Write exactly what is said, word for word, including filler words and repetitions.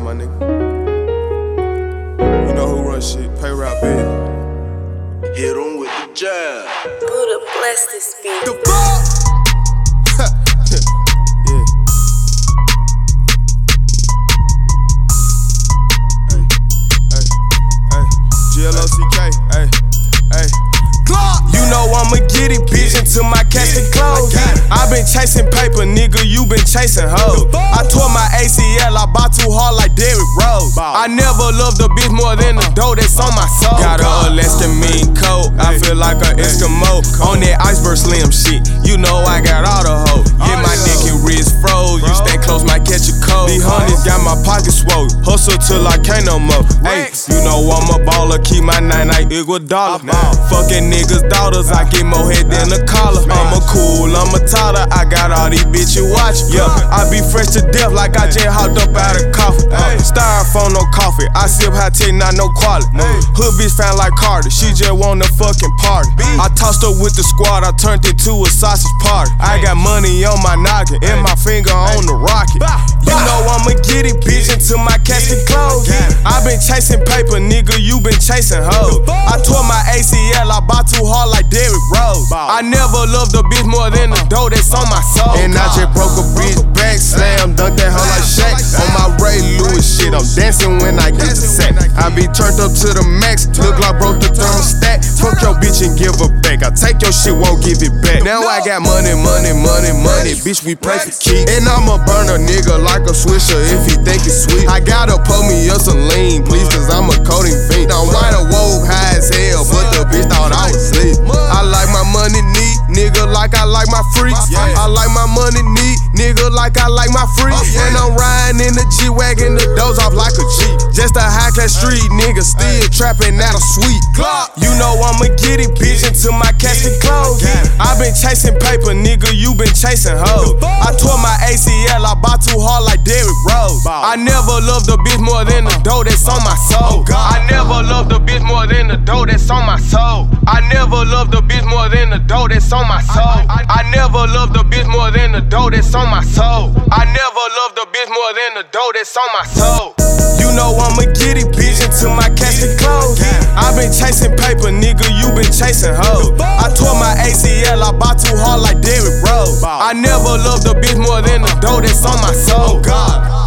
my nigga. You know who run shit, pay rap, baby. Hit him with the jab. Buddha bless this beat. The fuck? Yeah. Hey, hey, hey. G L O C K, hey, hey. You know I'ma get it, bitch, until my casket close. I been chasing paper, nigga, you been chasing hoes. I tore my A C L, I bought too hard like Derrick Rose. I never loved a bitch more than the dough that's on my soul. Got a Alaska mean coat, I feel like an Eskimo on that iceberg slim shit. You know I got all the hoes. Yeah, my neck and wrist froze. You stand close, might catch a cold. These honeys got my pocket swole. Hustle till I can't no more. Hey, you know I'm a baller, keep my nine like Iguodala. Fucking niggas, daughters, I get more head than a collar. I'm a cool, I'm a toddler, I got all these bitches watching. Yeah, I be fresh to death like I just hopped up out of coffee. Uh, Styrofoam, no coffee, I sip high tech, not no quality. Hood bitch found like Carter, she just want a fucking party. I tossed her with the squad, I turned into a sausage party. I got money on my noggin, and my finger on the rocket. You know I'ma get it, bitch, until my casket close. I been chasing paper, nigga, you been chasing hoes. I tore my A C L, I bought too hard like Derrick Rose. I never loved a bitch more than the dough that's on my soul. And I just broke a bitch back, slam, dunk that hoe like Shaq. On my Ray Lewis shit, I'm dancing when I get the sack. I be turned up to the max, look like broke the thermostat. Fuck your bitch and give her back. I take your shit, won't give it back. Now I got money, money, money, money, bitch, we play for keeps. And I'ma burn a nigga like a swisher if he think it's sweet. I gotta pull me up some lean, please, cause I'm a coding fiend. I'm right awoke high as hell, but the bitch thought I was asleep. I like my money neat, nigga, like I like my freaks. I like my money neat, nigga, like I like my freaks. And I'm riding in the G-Wagon, the doors off like a Jeep. Just a high-class street nigga, still trapping out a sweet. You know I'ma get it, bitch, until my casket close. I been chasing paper, nigga, you been chasing hoes. I tore my A C L, I bought too hard like Derrick Rose. I never loved a bitch more than the dough that's on my soul. I never loved a bitch more than the dough that's on my soul. I never loved a bitch more than the dough that's on my soul. I never loved a bitch more than the dough that's on my soul. I never loved a bitch more than the dough that's on my soul. You know I'ma get it, bitch, until my casket close. I been chasing paper, nigga, you been chasing hoes. I tore my A C L, I bought too hard like Derrick Rose. I never loved a bitch more than the dough that's on my soul. God.